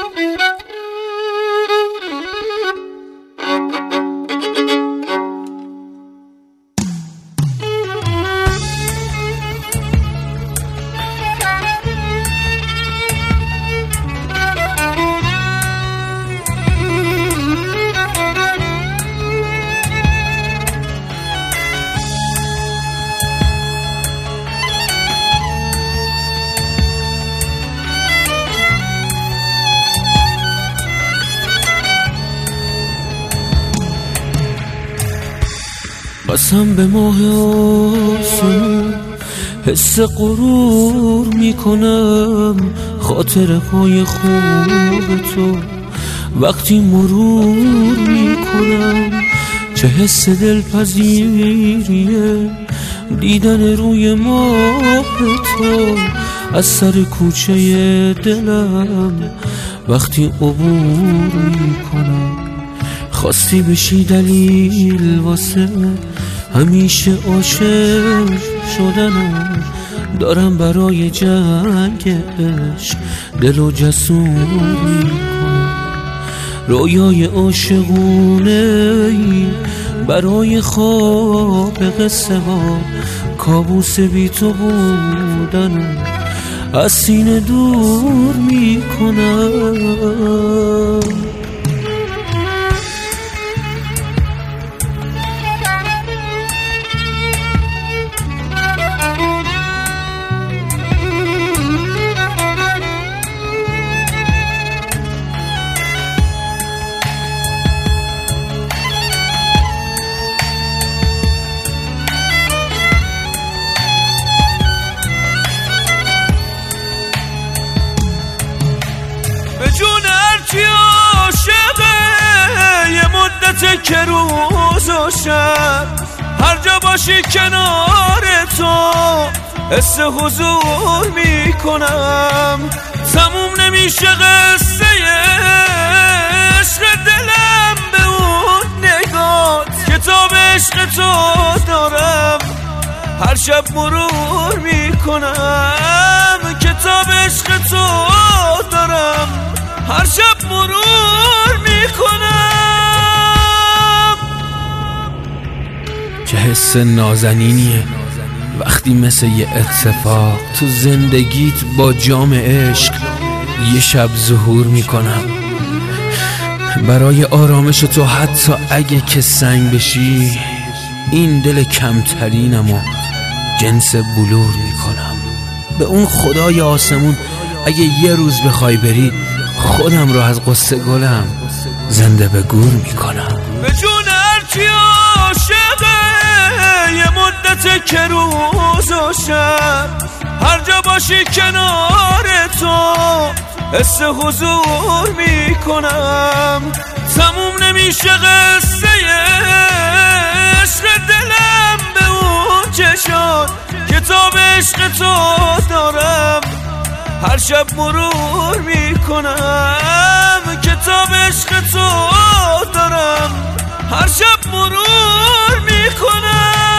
قسم به ماه آسمون حس غرور میکنم، خاطره های خوب تو وقتی مرور میکنم. چه حس دلپذیریه دیدن روی ماه تو از سر کوچه دلم وقتی عبور میکنم. خواستی بشی دلیل واسه همیشه عاشق شدنم، دارم برای جنگ عشق دل و جسور میکنم. رویای عاشقونه برای خواب قصه ها، کابوس بی تو بودنم از سینه دور میکنم. جون هرچی عاشقه یه مدت که روز و شب هر جا باشی کنار تو حس حضور میکنم. تموم نمیشه قصه عشق دلم به اون نگات، کتاب عشق تو دارم هر شب مرور میکنم. کتاب عشق تو دارم هر شب مرور میکنم. چه حس نازنینیه وقتی مثل یه اتفاق تو زندگیت با جام عشق یه شب ظهور میکنم. برای آرامش تو حتی اگه که سنگ بشی این دل کمترینمو جنس بلور میکنم. به اون خدای آسمون اگه یه روز بخوای بری خودم رو از قصه گلم زنده به گور میکنم. به جون هرچی عاشقه یه مدت که روز و شب هر جا باشی کنار تو حس حضور میکنم. تموم نمیشه قصه عشق دلم به اون چشات، کتاب عشق تو دارم هر شب مرور میکنم. کتاب عشق تو دارم هر شب مرور میکنم.